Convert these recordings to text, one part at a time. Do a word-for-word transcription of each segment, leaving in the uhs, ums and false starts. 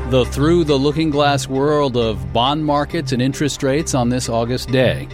The Through the Looking Glass world of bond markets and interest rates on this August day.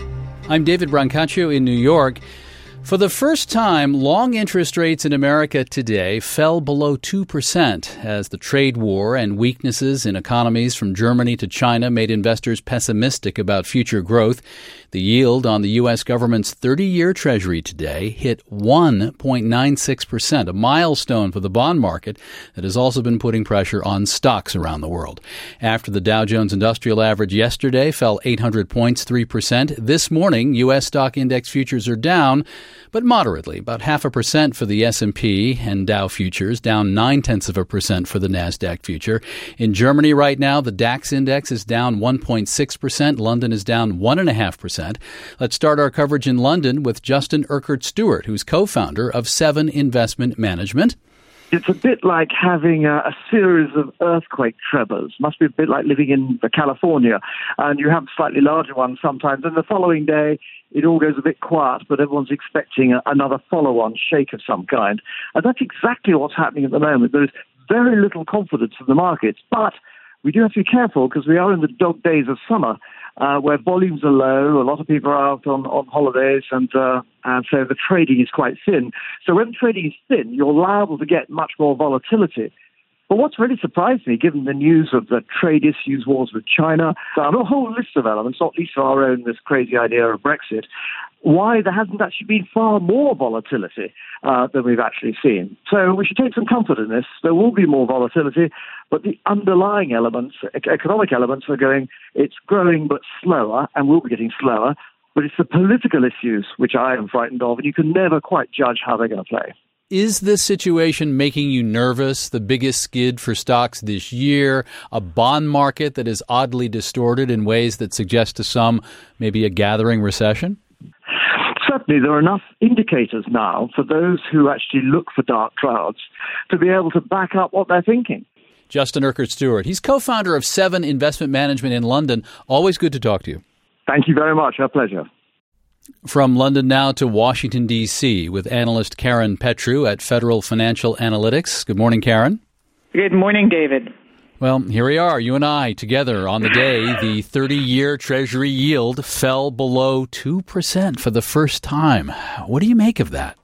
I'm David Brancaccio in New York. For the first time, long interest rates in America today fell below two percent as the trade war and weaknesses in economies from Germany to China made investors pessimistic about future growth. The yield on the U S government's thirty-year Treasury today hit one point nine six percent, a milestone for the bond market that has also been putting pressure on stocks around the world. After the Dow Jones Industrial Average yesterday fell eight hundred points, three percent, this morning U S stock index futures are down, but moderately, about half a percent for the S and P and Dow futures, down nine-tenths of a percent for the NASDAQ future. In Germany right now, the DAX index is down one point six percent. London is down one point five percent. Let's start our coverage in London with Justin Urquhart-Stewart, who's co-founder of Seven Investment Management. It's a bit like having a, a series of earthquake tremors. Must be a bit like living in California. And you have slightly larger ones sometimes. And the following day, it all goes a bit quiet, but everyone's expecting a, another follow-on shake of some kind. And that's exactly what's happening at the moment. There's very little confidence in the markets. But we do have to be careful because we are in the dog days of summer, uh, where volumes are low. A lot of people are out on, on holidays, and uh, and so the trading is quite thin. So when trading is thin, you're liable to get much more volatility. But what's really surprised me, given the news of the trade issues, wars with China, and a whole list of elements, not least our own, this crazy idea of Brexit, why there hasn't actually been far more volatility uh, than we've actually seen. So we should take some comfort in this. There will be more volatility, but the underlying elements, economic elements, are going, it's growing but slower and will be getting slower. But it's the political issues which I am frightened of, and you can never quite judge how they're going to play. Is this situation making you nervous? The biggest skid for stocks this year, a bond market that is oddly distorted in ways that suggest to some maybe a gathering recession? Certainly, there are enough indicators now for those who actually look for dark clouds to be able to back up what they're thinking. Justin Urquhart-Stewart, he's co-founder of Seven Investment Management in London. Always good to talk to you. Thank you very much. Our pleasure. From London now to Washington, D C with analyst Karen Petru at Federal Financial Analytics. Good morning, Karen. Good morning, David. Well, here we are, you and I, together on the day the thirty-year Treasury yield fell below two percent for the first time. What do you make of that?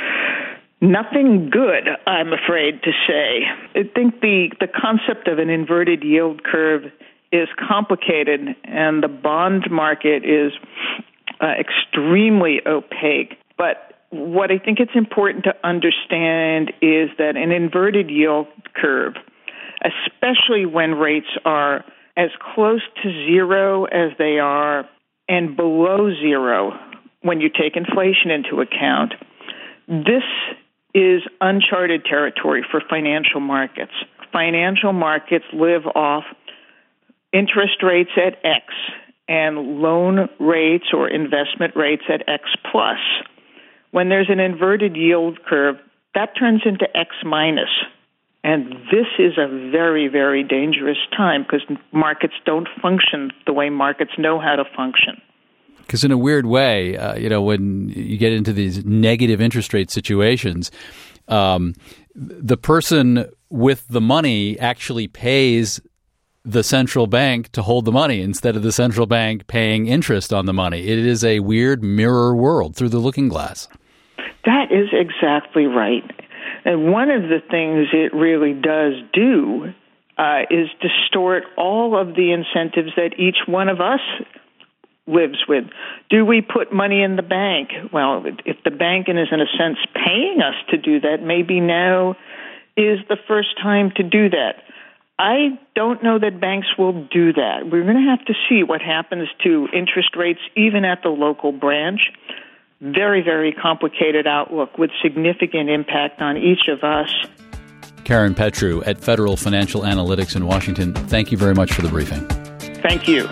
Nothing good, I'm afraid to say. I think the, the concept of an inverted yield curve is complicated, and the bond market is uh, extremely opaque. But what I think it's important to understand is that an inverted yield curve, especially when rates are as close to zero as they are and below zero when you take inflation into account, this is uncharted territory for financial markets. Financial markets live off interest rates at X and loan rates or investment rates at X plus. When there's an inverted yield curve, that turns into X minus. And this is a very, very dangerous time because markets don't function the way markets know how to function. Because in a weird way, uh, you know, when you get into these negative interest rate situations, um, the person with the money actually pays the central bank to hold the money instead of the central bank paying interest on the money. It is a weird mirror world through the looking glass. That is exactly right. And one of the things it really does do uh, is distort all of the incentives that each one of us lives with. Do we put money in the bank? Well, if the bank is in a sense paying us to do that, maybe now is the first time to do that. I don't know that banks will do that. We're going to have to see what happens to interest rates even at the local branch. Very, very complicated outlook with significant impact on each of us. Karen Petru at Federal Financial Analytics in Washington, thank you very much for the briefing. Thank you.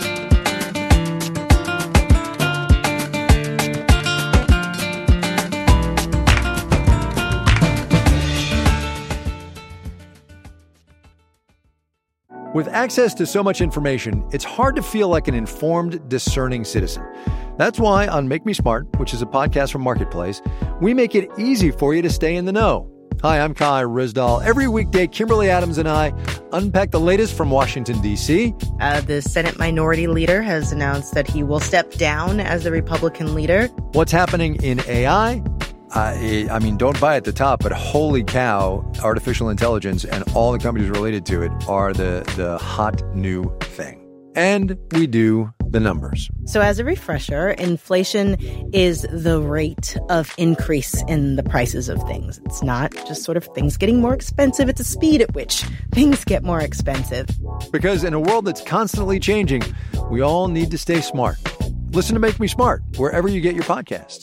With access to so much information, it's hard to feel like an informed, discerning citizen. That's why on Make Me Smart, which is a podcast from Marketplace, we make it easy for you to stay in the know. Hi, I'm Kai Ryssdal. Every weekday, Kimberly Adams and I unpack the latest from Washington, D C. Uh, the Senate Minority Leader has announced that he will step down as the Republican leader. What's happening in A I? Uh, I mean, don't buy at the top, but holy cow, artificial intelligence and all the companies related to it are the, the hot new thing. And we do the numbers. So as a refresher, inflation is the rate of increase in the prices of things. It's not just sort of things getting more expensive. It's the speed at which things get more expensive. Because in a world that's constantly changing, we all need to stay smart. Listen to Make Me Smart wherever you get your podcasts.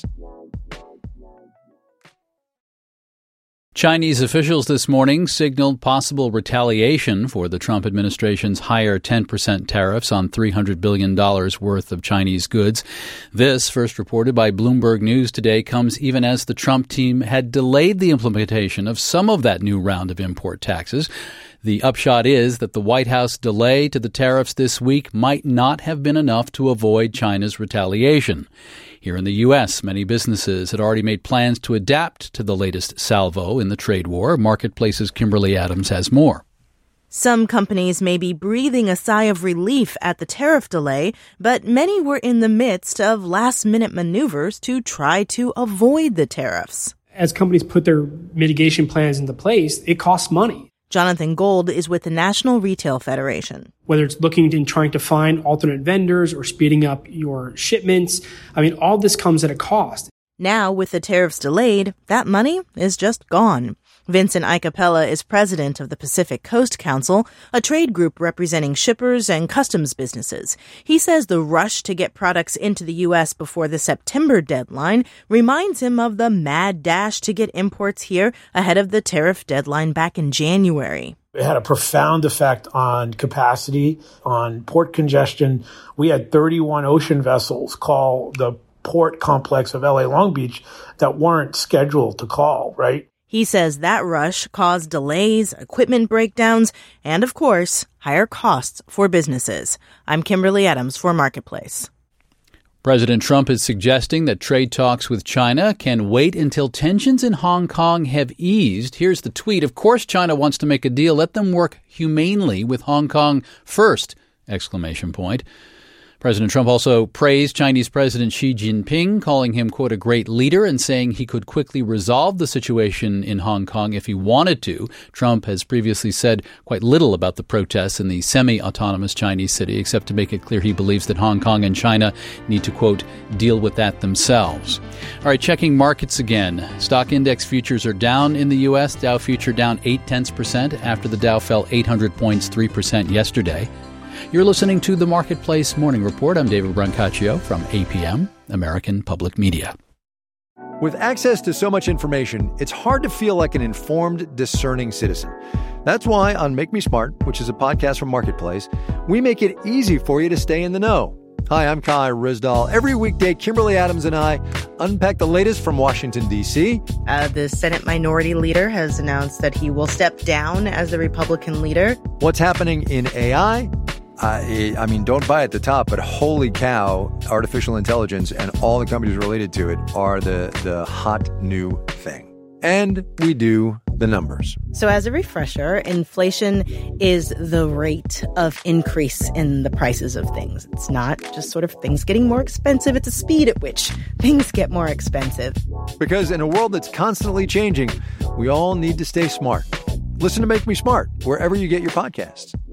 Chinese officials this morning signaled possible retaliation for the Trump administration's higher ten percent tariffs on three hundred billion dollars worth of Chinese goods. This, first reported by Bloomberg News today, comes even as the Trump team had delayed the implementation of some of that new round of import taxes. The upshot is that the White House delay to the tariffs this week might not have been enough to avoid China's retaliation. Here in the U S, many businesses had already made plans to adapt to the latest salvo in the trade war. Marketplace's Kimberly Adams has more. Some companies may be breathing a sigh of relief at the tariff delay, but many were in the midst of last-minute maneuvers to try to avoid the tariffs. As companies put their mitigation plans into place, it costs money. Jonathan Gold is with the National Retail Federation. Whether it's looking and trying to find alternate vendors or speeding up your shipments, I mean, all this comes at a cost. Now, with the tariffs delayed, that money is just gone. Vincent Icapella is president of the Pacific Coast Council, a trade group representing shippers and customs businesses. He says the rush to get products into the U S before the September deadline reminds him of the mad dash to get imports here ahead of the tariff deadline back in January. It had a profound effect on capacity, on port congestion. We had thirty-one ocean vessels call the port complex of L A Long Beach that weren't scheduled to call, right? He says that rush caused delays, equipment breakdowns, and, of course, higher costs for businesses. I'm Kimberly Adams for Marketplace. President Trump is suggesting that trade talks with China can wait until tensions in Hong Kong have eased. Here's the tweet. Of course, China wants to make a deal. Let them work humanely with Hong Kong first! Exclamation point. President Trump also praised Chinese President Xi Jinping, calling him, quote, a great leader and saying he could quickly resolve the situation in Hong Kong if he wanted to. Trump has previously said quite little about the protests in the semi-autonomous Chinese city, except to make it clear he believes that Hong Kong and China need to, quote, deal with that themselves. All right, checking markets again. Stock index futures are down in the U S. Dow future down eight tenths percent after the Dow fell eight hundred points, three percent yesterday. You're listening to the Marketplace Morning Report. I'm David Brancaccio from A P M, American Public Media. With access to so much information, it's hard to feel like an informed, discerning citizen. That's why on Make Me Smart, which is a podcast from Marketplace, we make it easy for you to stay in the know. Hi, I'm Kai Ryssdal. Every weekday, Kimberly Adams and I unpack the latest from Washington, D C. Uh, the Senate Minority Leader has announced that he will step down as the Republican leader. What's happening in A I? Uh, I mean, don't buy at the top, but holy cow, artificial intelligence and all the companies related to it are the, the hot new thing. And we do the numbers. So as a refresher, inflation is the rate of increase in the prices of things. It's not just sort of things getting more expensive. It's the speed at which things get more expensive. Because in a world that's constantly changing, we all need to stay smart. Listen to Make Me Smart wherever you get your podcasts.